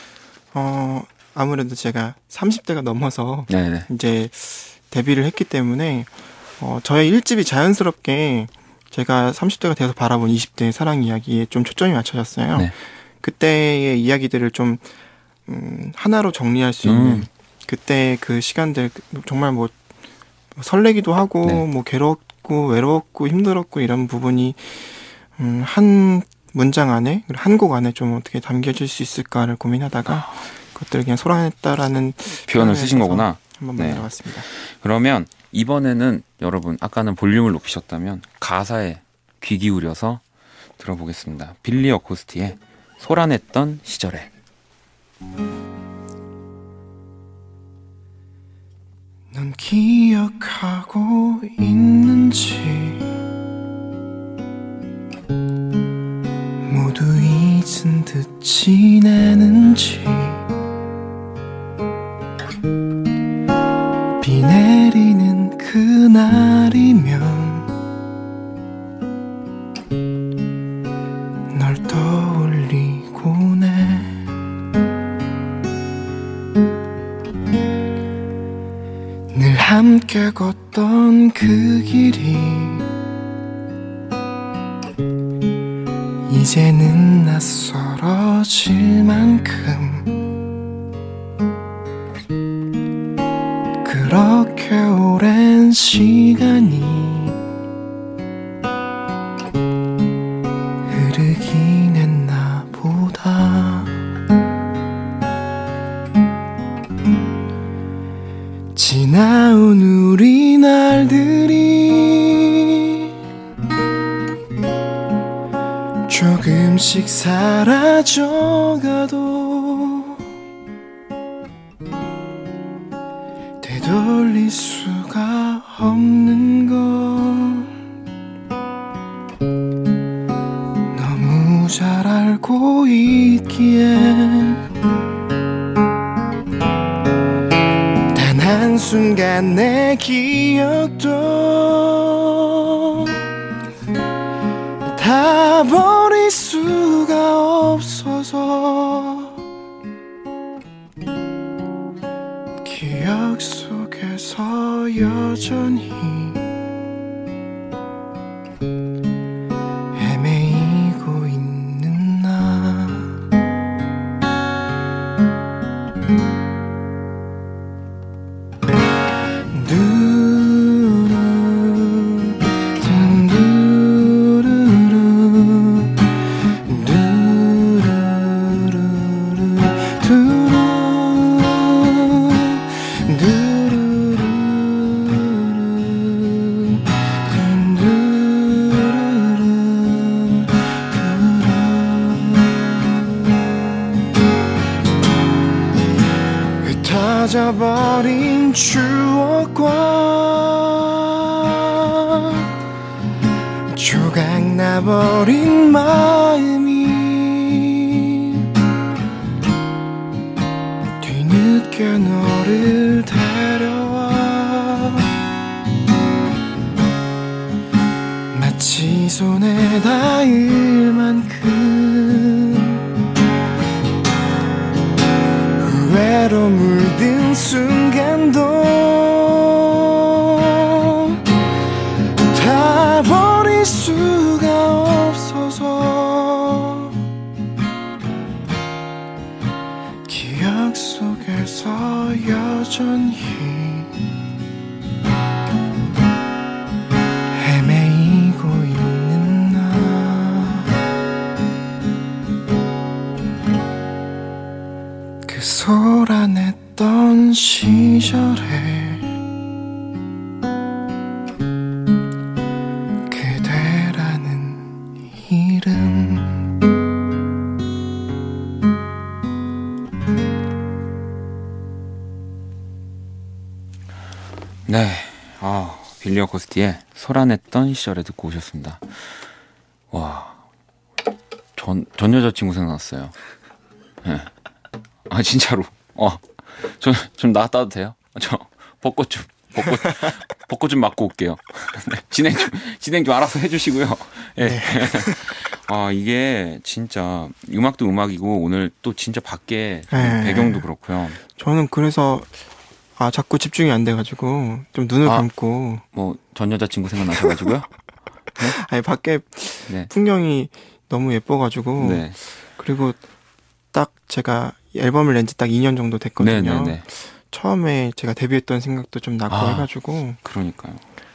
[SPEAKER 2] 어 아무래도 제가 삼십 대가 넘어서
[SPEAKER 1] 네네.
[SPEAKER 2] 이제 데뷔를 했기 때문에 어 저의 일 집이 자연스럽게 제가 삼십 대가 돼서 바라본 이십 대의 사랑 이야기에 좀 초점이 맞춰졌어요.
[SPEAKER 1] 네.
[SPEAKER 2] 그때의 이야기들을 좀 음, 하나로 정리할 수 있는
[SPEAKER 1] 음.
[SPEAKER 2] 그때 그 시간들 정말 뭐 설레기도 하고
[SPEAKER 1] 네.
[SPEAKER 2] 뭐 괴롭고 외롭고 힘들었고 이런 부분이 음, 한 문장 안에 한 곡 안에 좀 어떻게 담겨질 수 있을까를 고민하다가 그것들을 그냥 소란했다라는
[SPEAKER 1] 표현을 쓰신
[SPEAKER 2] 해서
[SPEAKER 1] 거구나.
[SPEAKER 2] 한번
[SPEAKER 1] 네.
[SPEAKER 2] 만들어봤습니다.
[SPEAKER 1] 그러면 이번에는 여러분 아까는 볼륨을 높이셨다면 가사에 귀 기울여서 들어보겠습니다. 빌리 어코스티의 소란했던 시절에.
[SPEAKER 2] 넌 기억하고 있는지 모두 잊은 듯 지내는지 비 내리는 그날이면 널 떠올리곤 해 늘 함께 걷던 그 길이 이제는 낯설어질 만큼 그렇게 오랜 시간이 흐르긴 했나 보다. 지나온 우리 날들이 조금씩 사라져가도 되돌릴 수가 없는 건 너무 잘 알고 있기에 단 한순간 내 기억도 다 버릴 수가 없어서 기억 속에서 여전히 헤매이고 있는 나. 젖어버린 추억과 조각나버린 마음이 뒤늦게 너를 데려와 마치 손에 닿을 만큼 후회로 물든 순간도 다 버릴 수가 없어서 기억 속에서 여전히 헤매이고 있는 나 그 소란했던 시절에
[SPEAKER 1] 네, 아, 빌리 어코스티의 소란했던 시절에 듣고 오셨습니다. 와, 전, 전 여자친구 생각났어요. 네. 아, 진짜로. 어, 저, 좀 나갔다 와도 돼요? 저, 벚꽃 좀, 벚꽃, 벚꽃 좀 맞고 올게요. 네, 진행 좀, 진행 좀 알아서 해주시고요. 예. 네. 아, 이게 진짜 음악도 음악이고 오늘 또 진짜 밖에 네. 배경도 그렇고요.
[SPEAKER 2] 저는 그래서 아, 자꾸 집중이 안 돼가지고, 좀 눈을 아, 감고.
[SPEAKER 1] 뭐, 전 여자친구 생각나셔가지고요?
[SPEAKER 2] 네? 아니, 밖에 네. 풍경이 너무 예뻐가지고. 네. 그리고 딱 제가 앨범을 낸 지 딱 이 년 정도 됐거든요. 네네네. 처음에 제가 데뷔했던 생각도 좀 나고 아, 해가지고.
[SPEAKER 1] 그러니까요.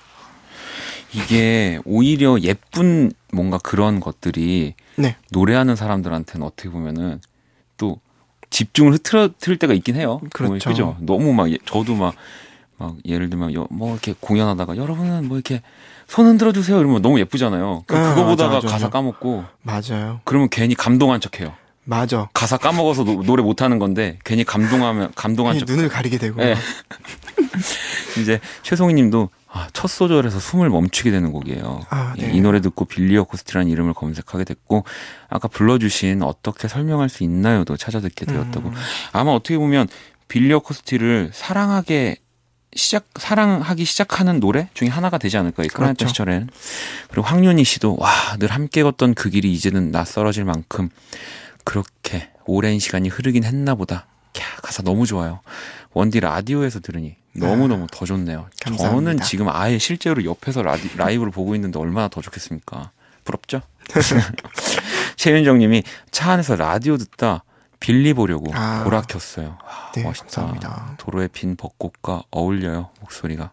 [SPEAKER 1] 이게 오히려 예쁜 뭔가 그런 것들이. 네. 노래하는 사람들한테는 어떻게 보면은 또 집중을 흐트러뜨릴 때가 있긴 해요.
[SPEAKER 2] 그렇죠.
[SPEAKER 1] 그죠? 너무 막 저도 막, 막 예를 들면 뭐 이렇게 공연하다가 여러분은 뭐 이렇게 손 흔들어 주세요 이러면 너무 예쁘잖아요. 그, 아, 그거 보다가 맞아, 맞아. 가사 까먹고
[SPEAKER 2] 맞아요.
[SPEAKER 1] 그러면 괜히 감동한 척해요.
[SPEAKER 2] 맞아.
[SPEAKER 1] 가사 까먹어서 노, 노래 못 하는 건데 괜히 감동하면 감동한 척.
[SPEAKER 2] 눈을 가리게 되고.
[SPEAKER 1] 네. 이제 최송이 님도 아, 첫 소절에서 숨을 멈추게 되는 곡이에요. 아, 네. 이 노래 듣고 빌리 어코스티라는 이름을 검색하게 됐고 아까 불러주신 어떻게 설명할 수 있나요도 찾아 듣게 되었다고. 음. 아마 어떻게 보면 빌리 어코스티를 사랑하게 시작 사랑하기 시작하는 노래 중에 하나가 되지 않을까 이 소란했던 그렇죠. 시절엔. 그리고 황윤희 씨도 와, 늘 함께 걷던 그 길이 이제는 낯설어질 만큼 그렇게 오랜 시간이 흐르긴 했나 보다. 캬, 가사 너무 좋아요. 원디 라디오에서 들으니 너무너무 아, 더 좋네요. 감사합니다. 저는 지금 아예 실제로 옆에서 라디, 라이브를 보고 있는데 얼마나 더 좋겠습니까? 부럽죠? 최윤정 님이 차 안에서 라디오 듣다 빌리 보려고 아, 보라 켰어요. 와, 네, 멋있다. 감사합니다. 도로에 핀 벚꽃과 어울려요. 목소리가.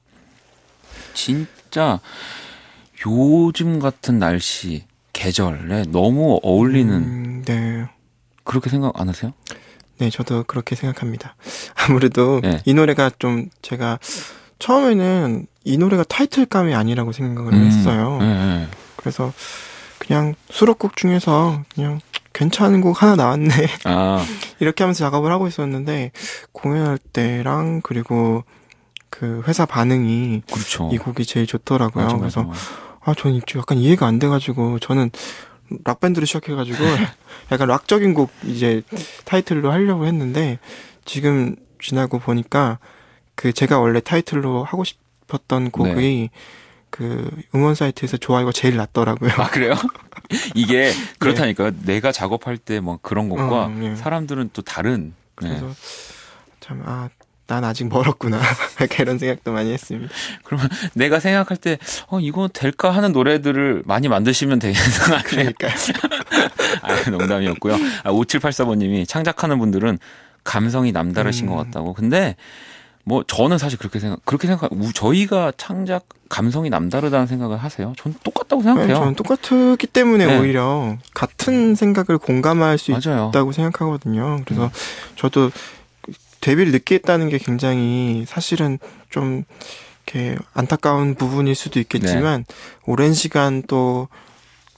[SPEAKER 1] 진짜 요즘 같은 날씨, 계절에 너무 어울리는
[SPEAKER 2] 음, 네.
[SPEAKER 1] 그렇게 생각 안 하세요?
[SPEAKER 2] 네, 저도 그렇게 생각합니다. 아무래도 네. 이 노래가 좀 제가 처음에는 이 노래가 타이틀감이 아니라고 생각을 음, 했어요. 네. 그래서 그냥 수록곡 중에서 그냥 괜찮은 곡 하나 나왔네. 아. 이렇게 하면서 작업을 하고 있었는데 공연할 때랑 그리고 그 회사 반응이 그렇죠. 이 곡이 제일 좋더라고요. 맞아, 그래서 맞아. 아, 저는 약간 이해가 안 돼가지고 저는 락밴드로 시작해가지고 약간 락적인 곡 이제 타이틀로 하려고 했는데 지금 지나고 보니까 그 제가 원래 타이틀로 하고 싶었던 곡이 네. 그 음원 사이트에서 좋아요가 제일 낮더라고요.
[SPEAKER 1] 아, 그래요? 이게 그렇다니까요. 네. 내가 작업할 때 뭐 그런 곡과 어, 네. 사람들은 또 다른.
[SPEAKER 2] 그래서 네. 참 아. 난 아직 멀었구나. 이런 생각도 많이 했습니다.
[SPEAKER 1] 그러면 내가 생각할 때, 어, 이거 될까 하는 노래들을 많이 만드시면 되겠는 거 아니에요?
[SPEAKER 2] 그러니까요.
[SPEAKER 1] 아, 농담이었고요. 아, 오칠팔사 번님이 창작하는 분들은 감성이 남다르신 음. 것 같다고. 근데, 뭐, 저는 사실 그렇게 생각, 그렇게 생각, 저희가 창작 감성이 남다르다는 생각을 하세요? 전 똑같다고 생각해요. 네,
[SPEAKER 2] 저는 똑같기 때문에 네. 오히려 같은 생각을 공감할 수 맞아요. 있다고 생각하거든요. 그래서 음. 저도 데뷔를 늦게 했다는 게 굉장히 사실은 좀 이렇게 안타까운 부분일 수도 있겠지만 네. 오랜 시간 또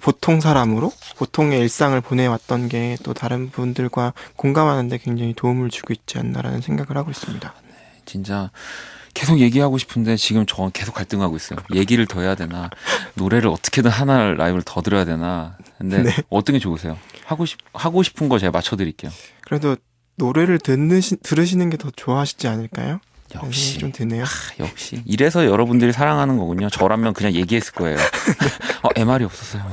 [SPEAKER 2] 보통 사람으로 보통의 일상을 보내왔던 게 또 다른 분들과 공감하는데 굉장히 도움을 주고 있지 않나라는 생각을 하고 있습니다.
[SPEAKER 1] 네, 진짜 계속 얘기하고 싶은데 지금 저 계속 갈등하고 있어요. 얘기를 더 해야 되나, 노래를 어떻게든 하나 라이브를 더 들어야 되나. 근데 네. 어떤 게 좋으세요? 하고 싶 하고 싶은 거 제가 맞춰드릴게요.
[SPEAKER 2] 그래도 노래를 듣는 들으시는 게 더 좋아하시지 않을까요?
[SPEAKER 1] 역시
[SPEAKER 2] 좀 드네요.
[SPEAKER 1] 아, 역시 이래서 여러분들이 사랑하는 거군요. 저라면 그냥 얘기했을 거예요. 어, 엠알이 없었어요.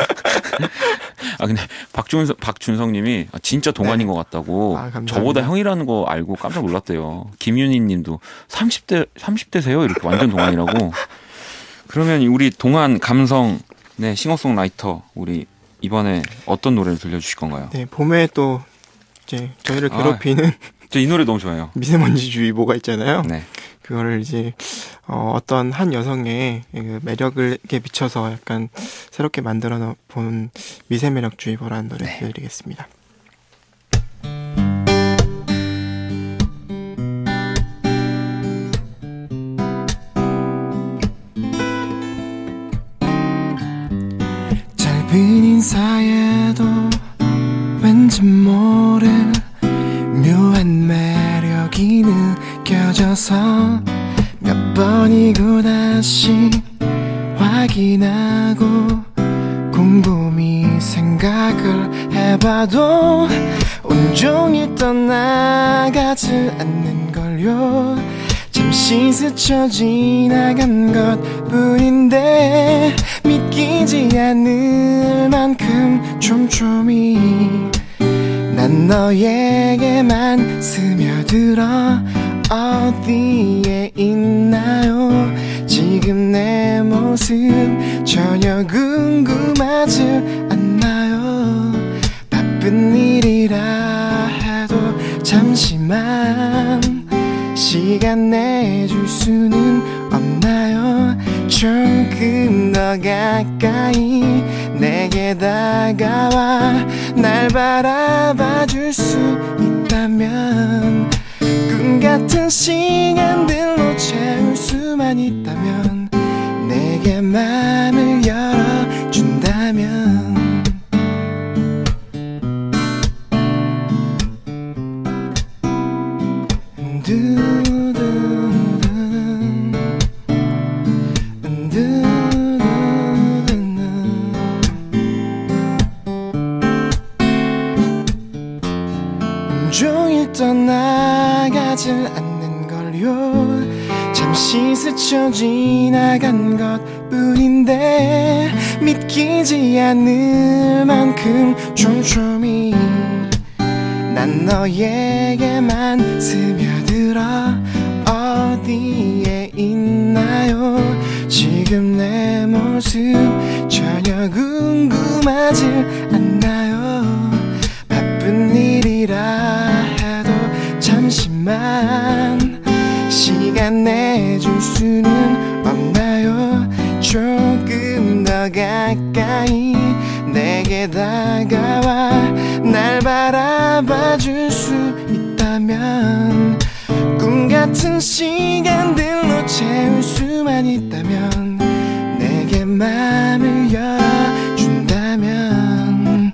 [SPEAKER 1] 아 근데 박준성 박준성님이 진짜 동안인 네. 것 같다고. 아, 저보다 형이라는 거 알고 깜짝 놀랐대요. 김윤희님도 삼십 대 삼십 대세요? 이렇게 완전 동안이라고. 그러면 우리 동안 감성 네 싱어송라이터 우리 이번에 어떤 노래를 들려주실 건가요?
[SPEAKER 2] 네 봄에 또 이제 저희를 괴롭히는. 아.
[SPEAKER 1] 저 이 노래 너무 좋아해요.
[SPEAKER 2] 미세먼지주의보가 있잖아요.
[SPEAKER 1] 네.
[SPEAKER 2] 그거를 이제 어, 어떤 한 여성의 그 매력을 비춰서 약간 새롭게 만들어 본 미세매력주의보라는 노래 네. 들려드리겠습니다. 짧은 인사에도 왠지 모를 묘한 매력이 느껴져서 몇 번이고 다시 확인하고 곰곰이 생각을 해봐도 온종일 떠나가지 않는걸요. 잠시 스쳐 지나간 것뿐인데 믿기지 않을 만큼 촘촘히 난 너에게만 스며들어 어디에 있나요? 지금 내 모습 전혀 궁금하지 않나요? 바쁜 일이라 해도 잠시만 시간 내줄 수는 없나요? 조금 더 가까이 내게 다가와 날 바라봐 줄 수 있다면 꿈 같은 시간들로 채울 수만 있다면 내게 맘을 열어준다면 온종일 떠나가질 않는걸요. 잠시 스쳐 지나간 것뿐인데 믿기지 않을 만큼 촘촘히 난 너에게만 스며들어 어디에 있나요? 지금 내 모습 전혀 궁금하지 않나요? 바쁜 일이라 해도 잠시만 시간 내줄 수는 없나요? 조금 더 가까이 내게 다가와 날 바라봐 줄 수 있다면 꿈 같은 시간들로 채울 수만 있다면 내게 맘을 열어준다면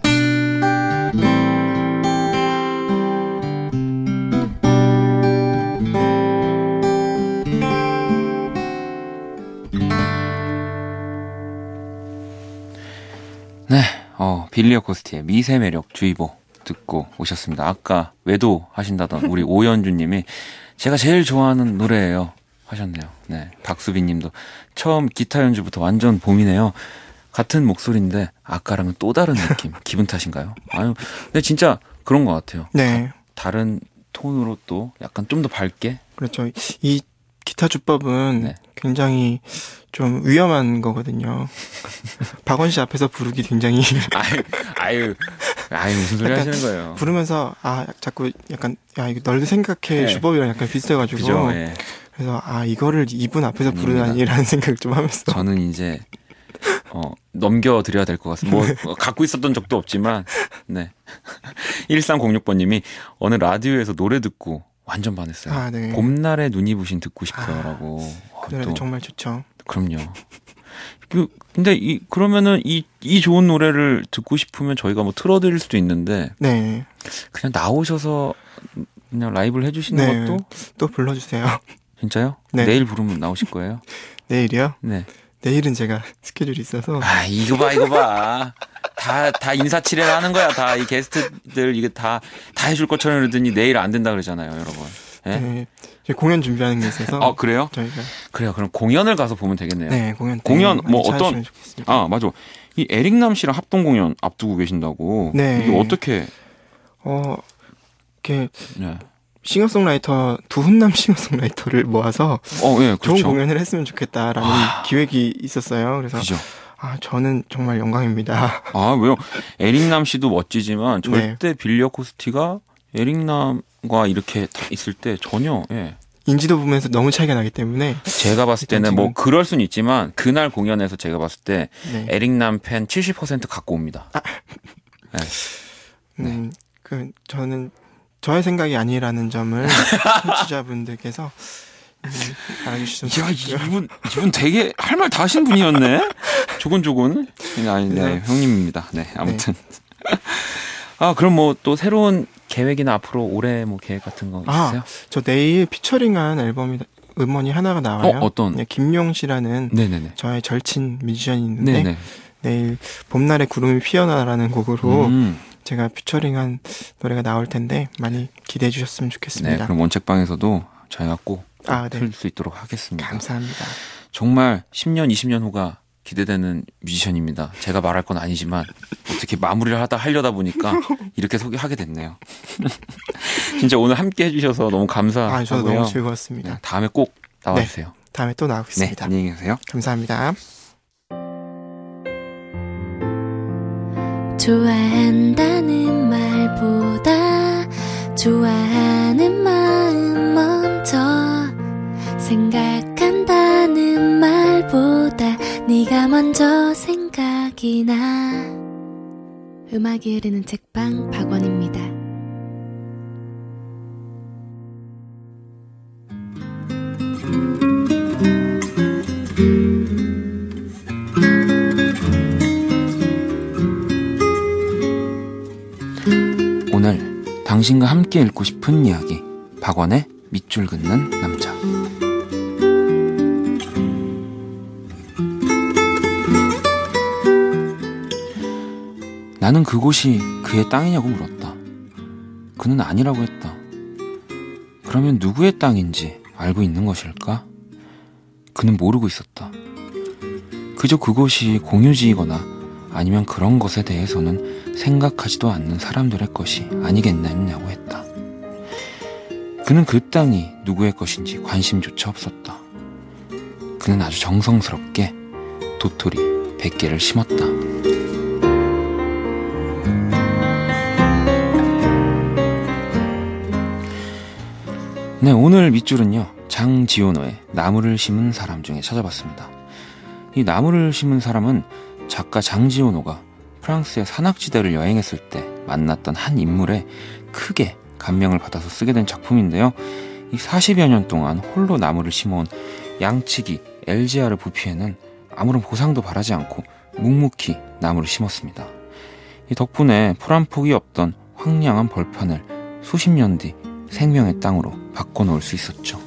[SPEAKER 1] 네, 어, 빌리 어코스티의 미세매력 주의보 듣고 오셨습니다. 아까 외도 하신다던 우리 오연주님이 제가 제일 좋아하는 노래예요 하셨네요. 네, 박수빈님도 처음 기타 연주부터 완전 봄이네요. 같은 목소리인데 아까랑은 또 다른 느낌. 기분 탓인가요? 아유, 근데 진짜 그런 것 같아요.
[SPEAKER 2] 네,
[SPEAKER 1] 다른 톤으로 또 약간 좀 더 밝게.
[SPEAKER 2] 그렇죠. 이 기타 주법은
[SPEAKER 1] 네.
[SPEAKER 2] 굉장히 좀 위험한 거거든요. 박원 씨 앞에서 부르기 굉장히
[SPEAKER 1] 아유, 아유, 아유 무슨 소리 하시는 거예요?
[SPEAKER 2] 부르면서 아 자꾸 약간 야 이거 널리 생각해 네. 주법이랑 약간 비슷해가지고
[SPEAKER 1] 그죠, 네.
[SPEAKER 2] 그래서 아 이거를 이분 앞에서 부르다니라는 생각을 좀 하면서
[SPEAKER 1] 저는 이제 어, 넘겨드려야 될 것 같습니다. 뭐 갖고 있었던 적도 없지만 네. 일삼공육 번님이 어느 라디오에서 노래 듣고 완전 반했어요.
[SPEAKER 2] 아, 네.
[SPEAKER 1] 봄날에 눈이 부신 듣고 싶어요라고.
[SPEAKER 2] 아, 그 노래 정말 좋죠.
[SPEAKER 1] 그럼요. 그 근데 이 그러면은 이 이 좋은 노래를 듣고 싶으면 저희가 뭐 틀어드릴 수도 있는데
[SPEAKER 2] 네.
[SPEAKER 1] 그냥 나오셔서 그냥 라이브를 해주시는
[SPEAKER 2] 네.
[SPEAKER 1] 것도
[SPEAKER 2] 또 불러주세요.
[SPEAKER 1] 진짜요?
[SPEAKER 2] 네.
[SPEAKER 1] 내일 부르면 나오실 거예요?
[SPEAKER 2] 내일이요?
[SPEAKER 1] 네.
[SPEAKER 2] 내일은 제가 스케줄이 있어서.
[SPEAKER 1] 아 이거 봐 이거 봐. 다 다 인사치레를 하는 거야. 다 이 게스트들 이게 다 다 해줄 것처럼 그러더니 내일 안 된다 그러잖아요, 여러분. 네.
[SPEAKER 2] 네. 저희 공연 준비하는 게 있어서.
[SPEAKER 1] 아 그래요?
[SPEAKER 2] 저희가.
[SPEAKER 1] 그래요. 그럼 공연을 가서 보면 되겠네요.
[SPEAKER 2] 네, 공연.
[SPEAKER 1] 공연 뭐 어떤?
[SPEAKER 2] 찾아주시면 좋겠습니다.
[SPEAKER 1] 아 맞아. 이 에릭남 씨랑 합동 공연 앞두고 계신다고.
[SPEAKER 2] 네.
[SPEAKER 1] 이게 어떻게?
[SPEAKER 2] 어, 이렇게
[SPEAKER 1] 네.
[SPEAKER 2] 싱어송라이터 두 훈남 싱어송라이터를 모아서
[SPEAKER 1] 어, 예, 그렇죠.
[SPEAKER 2] 좋은 공연을 했으면 좋겠다라는
[SPEAKER 1] 아.
[SPEAKER 2] 기획이 있었어요. 그래서
[SPEAKER 1] 그죠.
[SPEAKER 2] 아 저는 정말 영광입니다.
[SPEAKER 1] 아 왜요? 에릭남 씨도 멋지지만 절대 네. 빌리 어코스티가 에릭남과 이렇게 있을 때 전혀 예.
[SPEAKER 2] 인지도 부분에서 너무 차이가 나기 때문에
[SPEAKER 1] 제가 봤을 때는
[SPEAKER 2] 지금...
[SPEAKER 1] 뭐 그럴 수는 있지만 그날 공연에서 제가 봤을 때
[SPEAKER 2] 네.
[SPEAKER 1] 에릭남 팬 칠십 퍼센트 갖고 옵니다. 아. 네.
[SPEAKER 2] 음, 그 저는 저의 생각이 아니라는 점을 청취자분들께서 음, 알아주시면 좋겠고요.
[SPEAKER 1] 이분 이분 되게 할 말 다 하신 분이었네. 조곤조곤. 아니, 네, 네. 형님입니다. 네, 아무튼. 네. 아 그럼 뭐 또 새로운 계획이나 앞으로 올해 뭐 계획 같은 거 있으세요?
[SPEAKER 2] 아, 저 내일 피처링한 앨범이 음원이 하나가 나와요.
[SPEAKER 1] 어, 어떤?
[SPEAKER 2] 네, 김용 씨라는
[SPEAKER 1] 네네네.
[SPEAKER 2] 저의 절친 뮤지션이 있는데
[SPEAKER 1] 네네.
[SPEAKER 2] 내일 봄날의 구름이 피어나라는 곡으로
[SPEAKER 1] 음.
[SPEAKER 2] 제가 피처링한 노래가 나올 텐데 많이 기대해 주셨으면 좋겠습니다.
[SPEAKER 1] 네, 그럼 원책방에서도 저희가 꼭
[SPEAKER 2] 아, 네.
[SPEAKER 1] 틀 수 있도록 하겠습니다.
[SPEAKER 2] 감사합니다.
[SPEAKER 1] 정말 십 년, 이십 년 후가 기대되는 뮤지션입니다. 제가 말할 건 아니지만 어떻게 마무리를 하다 하려다 보니까 이렇게 소개하게 됐네요. 진짜 오늘 함께 해주셔서 너무 감사하고요.
[SPEAKER 2] 아, 저도 너무 즐거웠습니다.
[SPEAKER 1] 네, 다음에 꼭 나와주세요.
[SPEAKER 2] 네, 다음에 또 나오겠습니다.
[SPEAKER 1] 네, 안녕히 계세요.
[SPEAKER 2] 감사합니다.
[SPEAKER 3] 좋아한다는 말보다 좋아하는 마음 먼저 생각한다는 말보다 네가 먼저 생각이 나. 음악이 흐르는 책방 박원입니다.
[SPEAKER 1] 오늘 당신과 함께 읽고 싶은 이야기, 박원의 밑줄 긋는 남자. 나는 그곳이 그의 땅이냐고 물었다. 그는 아니라고 했다. 그러면 누구의 땅인지 알고 있는 것일까? 그는 모르고 있었다. 그저 그곳이 공유지이거나 아니면 그런 것에 대해서는 생각하지도 않는 사람들의 것이 아니겠느냐고 했다. 그는 그 땅이 누구의 것인지 관심조차 없었다. 그는 아주 정성스럽게 도토리 백 개를 심었다. 네, 오늘 밑줄은요, 장지호노의 나무를 심은 사람 중에 찾아봤습니다. 이 나무를 심은 사람은 작가 장지호노가 프랑스의 산악지대를 여행했을 때 만났던 한 인물에 크게 감명을 받아서 쓰게 된 작품인데요. 이 사십여 년 동안 홀로 나무를 심어온 양치기 엘지아르 부피에는 아무런 보상도 바라지 않고 묵묵히 나무를 심었습니다. 이 덕분에 포란폭이 없던 황량한 벌판을 수십 년 뒤 생명의 땅으로 바꿔놓을 수 있었죠.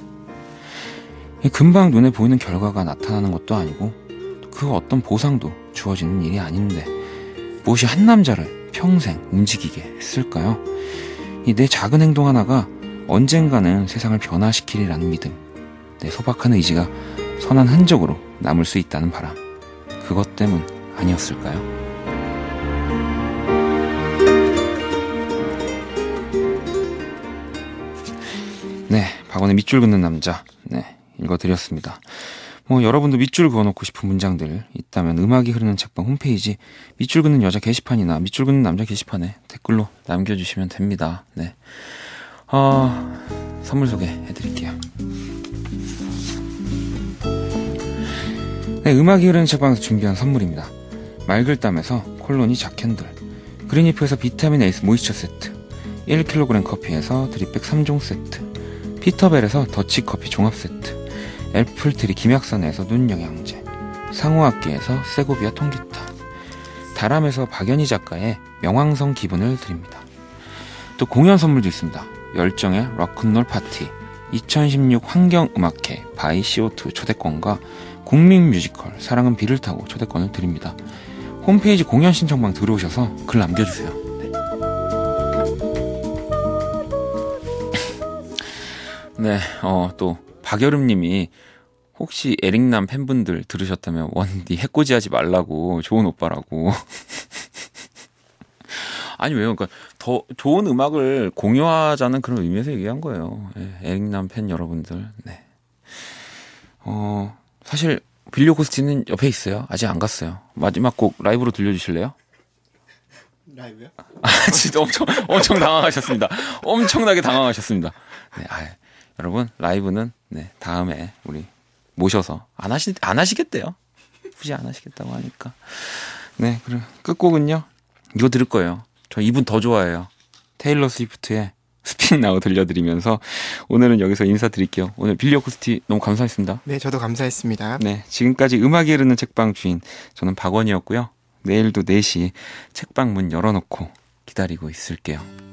[SPEAKER 1] 금방 눈에 보이는 결과가 나타나는 것도 아니고 그 어떤 보상도 주어지는 일이 아닌데 무엇이 한 남자를 평생 움직이게 했을까요? 이 내 작은 행동 하나가 언젠가는 세상을 변화시키리라는 믿음, 내 소박한 의지가 선한 흔적으로 남을 수 있다는 바람, 그것 때문 아니었을까요? 네, 박원의 밑줄 긋는 남자, 네, 읽어드렸습니다. 뭐 여러분도 밑줄 그어놓고 싶은 문장들 있다면 음악이 흐르는 책방 홈페이지 밑줄 긋는 여자 게시판이나 밑줄 긋는 남자 게시판에 댓글로 남겨주시면 됩니다. 네, 어, 선물 소개해드릴게요. 네, 음악이 흐르는 책방에서 준비한 선물입니다. 말글담에서 콜로니 자캔들, 그린리프에서 비타민 에이스 모이스처 세트, 일 킬로그램 커피에서 드립백 삼 종 세트, 피터벨에서 더치커피 종합 세트, 애플트리 김약선에서 눈 영양제, 상호악기에서 세고비아 통기타, 다람에서 박연희 작가의 명왕성 기분을 드립니다. 또 공연 선물도 있습니다. 열정의 락큰롤 파티, 이천십육 환경음악회 바이 씨오투 초대권과 국민뮤지컬 사랑은 비를 타고 초대권을 드립니다. 홈페이지 공연 신청방 들어오셔서 글 남겨주세요. 네, 어, 또 박여름님이 혹시 에릭남 팬분들 들으셨다면 원디 해코지하지 말라고, 좋은 오빠라고. 아니 왜요? 그러니까 더 좋은 음악을 공유하자는 그런 의미에서 얘기한 거예요. 네, 에릭남 팬 여러분들. 네. 어 사실 빌리 오코스티는 옆에 있어요. 아직 안 갔어요. 마지막 곡 라이브로 들려주실래요?
[SPEAKER 2] 라이브요?
[SPEAKER 1] 아 진짜 엄청 엄청 당황하셨습니다. 엄청나게 당황하셨습니다. 네, 아, 여러분 라이브는 네 다음에 우리 모셔서 안 하시 안 하시겠대요. 굳이 안 하시겠다고 하니까. 네, 그럼 끝곡은요. 이거 들을 거예요. 저 이분 더 좋아해요. 테일러 스위프트의 스픽 나우 들려드리면서 오늘은 여기서 인사드릴게요. 오늘 빌리 오코스티 너무 감사했습니다.
[SPEAKER 2] 네, 저도 감사했습니다.
[SPEAKER 1] 네, 지금까지 음악이 흐르는 책방 주인 저는 박원이었고요. 내일도 네 시 책방 문 열어놓고 기다리고 있을게요.